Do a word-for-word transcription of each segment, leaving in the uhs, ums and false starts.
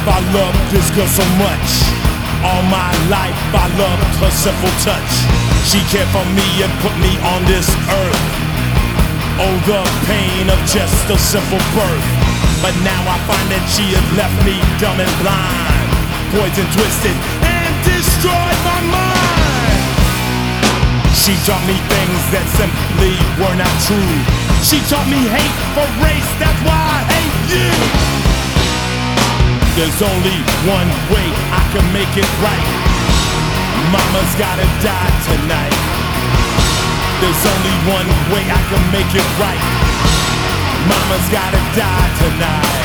I loved this girl so much. All my life I loved her simple touch. She cared for me and put me on this earth. Oh, the pain of just a simple birth. But now I find that she had left me dumb and blind, poison twisted and destroyed my mind. She taught me things that simply were not true. She taught me hate for race, that's why I hate you. There's only one way I can make it right. Mama's gotta die tonight. There's only one way I can make it right. Mama's gotta die tonight.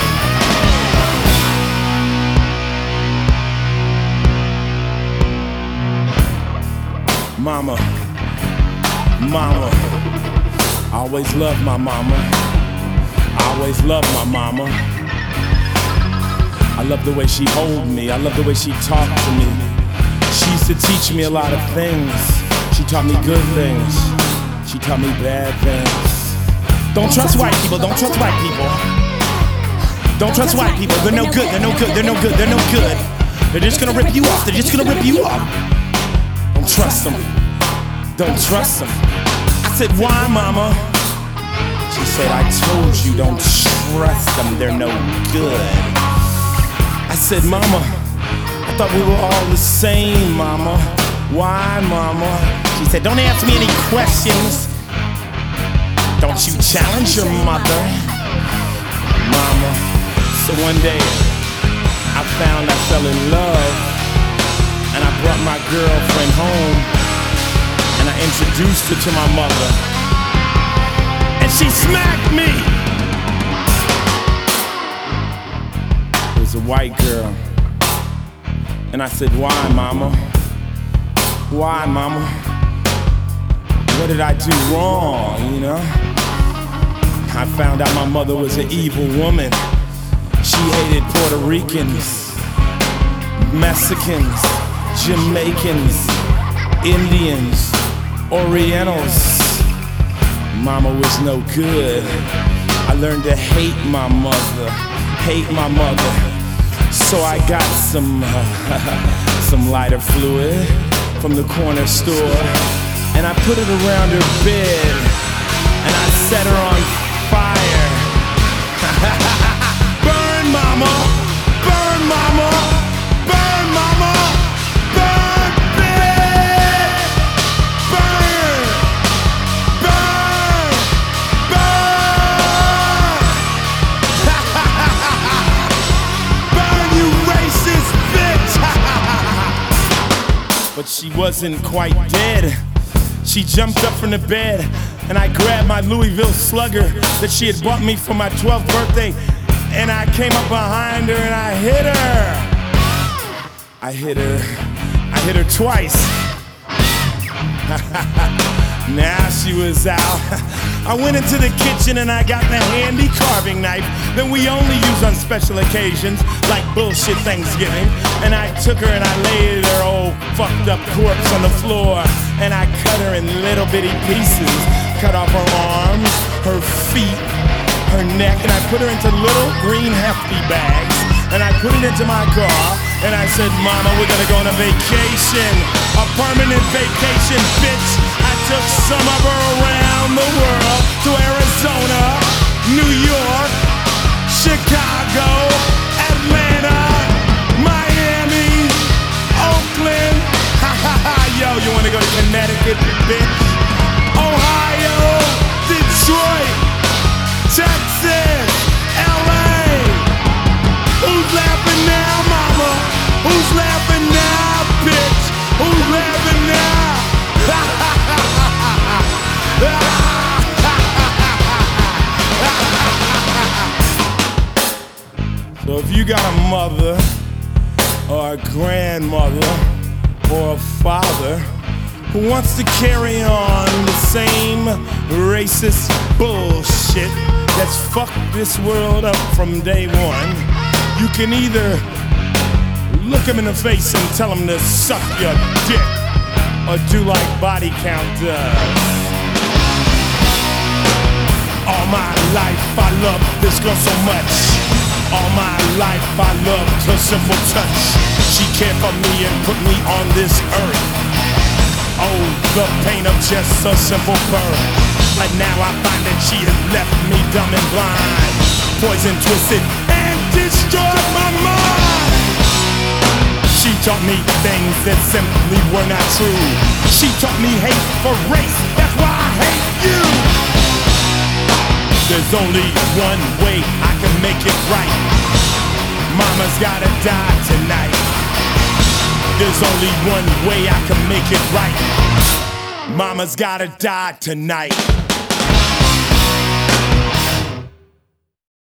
Mama, mama, I always loved my mama. I always loved my mama. I love the way she hold me. I love the way she talked to me. She used to teach me a lot of things. She taught me good things. She taught me bad things. Don't trust white people. Don't trust white people. Don't trust white people. They're no good. They're no good. They're no good. They're no good. They're just gonna rip you off. They're just gonna rip you off. Don't trust them. Don't trust them. I said, why, mama? She said, I told you don't trust them. They're no good. I said, mama, I thought we were all the same, mama. Why, mama? She said, don't ask me any questions. Don't you challenge your mother, mama. So one day, I found I fell in love, and I brought my girlfriend home, and I introduced her to my mother, and she smacked me. It was a white girl, and I said, why, mama? Why, mama? What did I do wrong, you know? I found out my mother was an evil woman. She hated Puerto Ricans, Mexicans, Jamaicans, Indians, Orientals. Mama was no good. I learned to hate my mother, hate my mother. So I got some, uh, some lighter fluid from the corner store, and I put it around her bed, and I set her on fire. Burn, mama! Burn, mama! Burn, mama! Burn, bitch! Burn! Burn! Burn! Burn, you racist bitch! But she wasn't quite dead. She jumped up from the bed, and I grabbed my Louisville Slugger that she had bought me for my twelfth birthday, and I came up behind her and I hit her. I hit her. I hit her twice. Now she was out. I went into the kitchen and I got the handy carving knife that we only use on special occasions, like bullshit Thanksgiving. And I took her and I laid her old fucked up corpse on the floor, and I cut her in little bitty pieces. Cut off her arms, her feet, her neck, and I put her into little green hefty bags, and I put it into my car, and I said, mama, we're gonna go on a vacation, a permanent vacation, bitch. I took some of her around the world, to Arizona, New York, Chicago, Atlanta, Miami, Oakland, ha ha ha, yo, you wanna go to Connecticut, bitch? Ohio, Detroit, Texas, L A. Who's laughing now, mama? Who's laughing now, bitch? Who's laughing now? So if you got a mother, or a grandmother, or a father who wants to carry on the same racist bullshit that's fucked this world up from day one, you can either look him in the face and tell him to suck your dick, or do like Body Count does. All my life I loved this girl so much. All my life I loved her simple touch. She cared for me and put me on this earth. Oh, the pain of just a simple birth. But now I find that she has left me dumb and blind, poison twisted and destroyed my mind. She taught me things that simply were not true. She taught me hate for race, that's why I hate you. There's only one way I can make it right. Mama's gotta die tonight. There's only one way I can make it right. Mama's gotta die tonight.